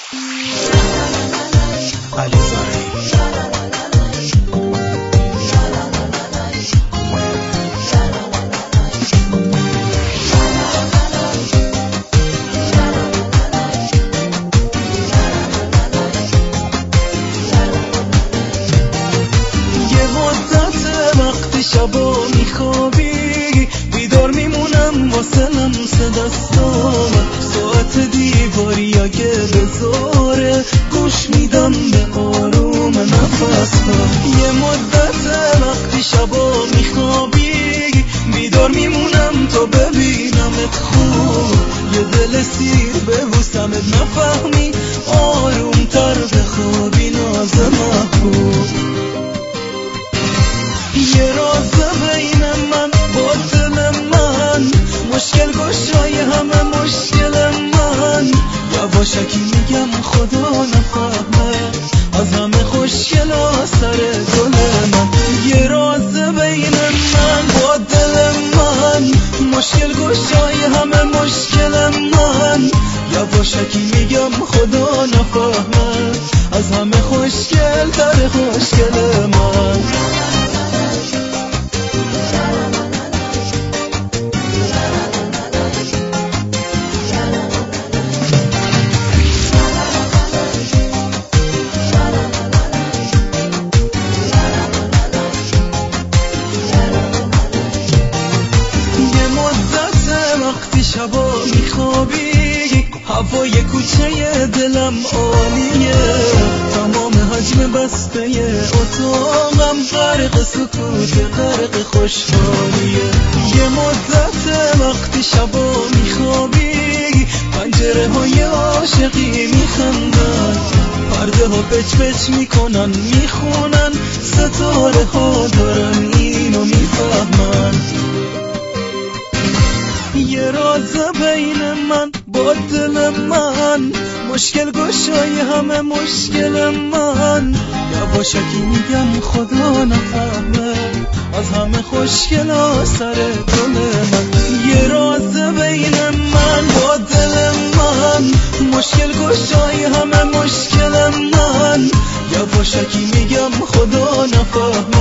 شبا میخوابی بیدار میمونم واسه لمس دستام، ساعت دیواری اگه بذاره گوش میدم به آروم نفسم. یه مدت وقتی شبا میخوابی بیدار میمونم تا ببینمت خوب، یه دل سیر به حسمت نفهمی آروم تر بخوابی ناز محبوب. یه راز بین من با دل من، مشکل گشای همه مشکل من، یواشکی میگم خدا نفهمه از همه خوشگل سر گل من. یه راز بین من با دل من، مشکل گشای همه مشکل من، یواشکی میگم خدا نفهمه از همه خوشگل تر خوشگل من. شبا میخوابی هوای کوچه دلم عالیه، تمام حجم بسته اتاقم غرق سکوت غرق خوشحالیه. یه مدت وقتی شبا میخوابی پنجره های عاشقی میخندن، پرده ها پچ پچ میکنن میخونن، ستاره ها دارن اینو میفهمن. یه راز بین من با دل من، مشکل گشای همه مشکل من، یواشکی میگم خدا نفهمه از همه خوشگل سر گل من. یه راز بین من با دل من، مشکل گشای همه مشکل من، یواشکی میگم خدا نفهمه